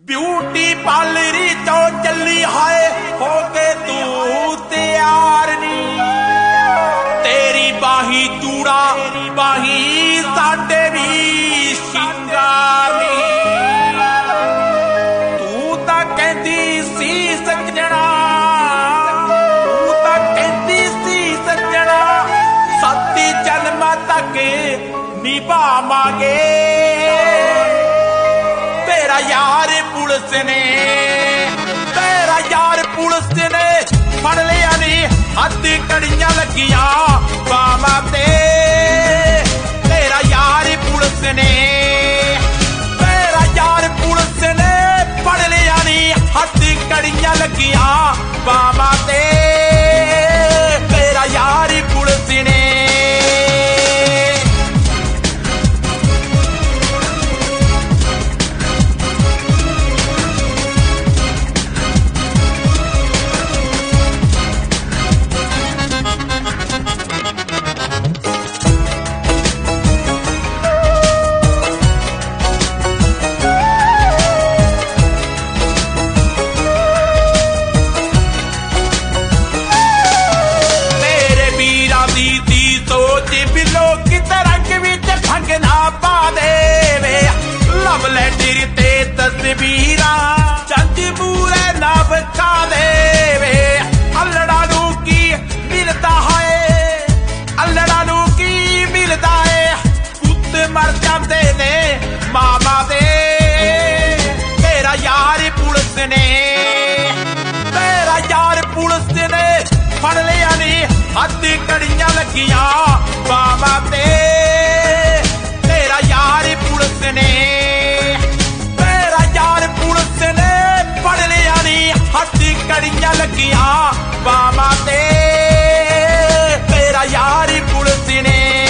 beauty पार्लरी तो चली हाय हो के तू तैयार नी तेरी बाही चूड़ा बाही साडे भी शिंगार नी तू तां कहंदी सी सजना तू तां कहंदी सी सजना सत्ती जन्म तक निभावांगे तेरा यार पुलिस ने फड़ लिया नी हथ कड़ियां लगियां बावां ते तेरा यार पुलिस ने फड़ लिया नी हथ कड़ियां लगियां बावां ते तेरा यार पुलिस ने चंद मूरे ना बचा दे अल्लड़ा नू की मिलता है अल्लड़ा नू की मिलता है पुत मर जाते ने मामा दे तेरा यार पुलिस ने फड़ लिया नी हथ कड़ियां लगियां बाबा ते तेरा यार पुलिस ने फड़ लिया नी हथ कड़ियां लगियां बावां ते तेरा यार पुलिस ने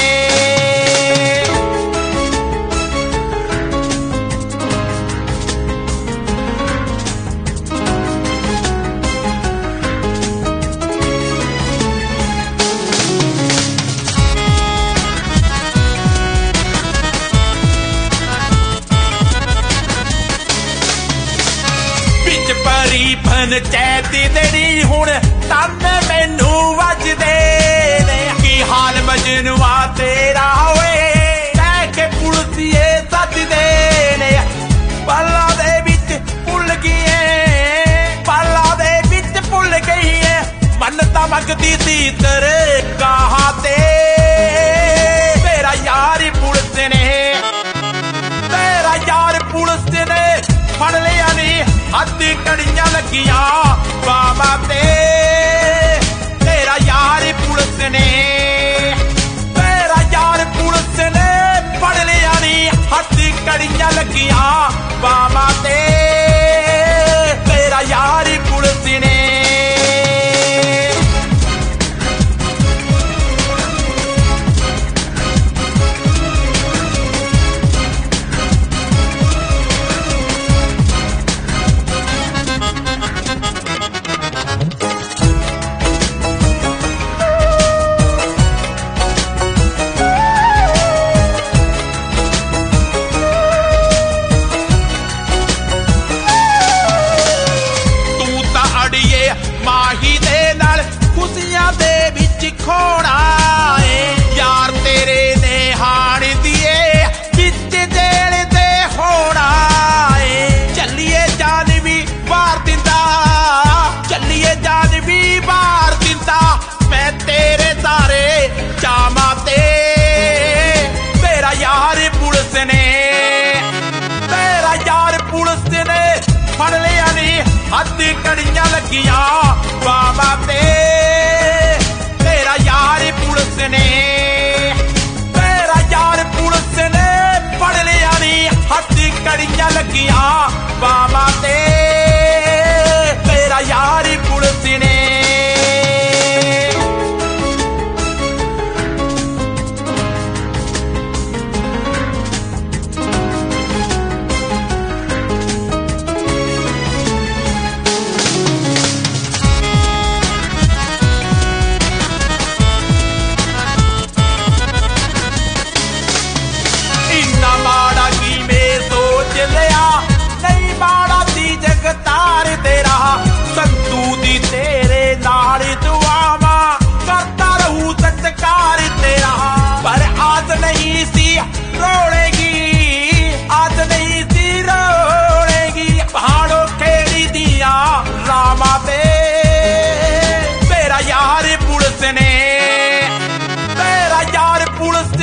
पंचायत तेरी हुण तन मैनू वजदे ने की हाल मजनुआ तेरा होए लैके पुलिसिए सजदे ने पल्ला दे विच भुल गई है मन्नता मंगदी सी तेरे गाहां ते तेरा यार पुलिस ने फड़ लिया नी हथ कड़ियां लगियां बाबा ते तेरा यार पुलिस ने फड़ लिया नी हथ कड़ियां लगियां बाबा ते तेरा यार पुलिस ने खोना यार तेरे ने हाण दिए बिच जेल दे होना चलिए जान भी बार दिंदा मैं तेरे सारे चामा ते तेरा यार पुलिस ने फड़ लिया नी हथ कड़ियां लगियां बाबा ते तेरा यार पुलिस ने फड़ लिया नी हथ कड़ियां लगियां बाबा ते तेरा यार पुलिस ने माड़ा की मैं सोच लिया नहीं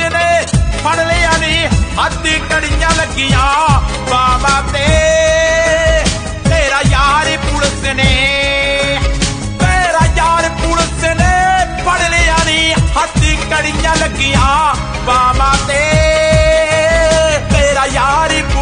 ने फड़ लिया नी हथ कड़ियां लगियां बाबा ते तेरा यार पुलिस ने फड़ लिया नी हथ कड़ियां लगियां बाबा ते तेरा यार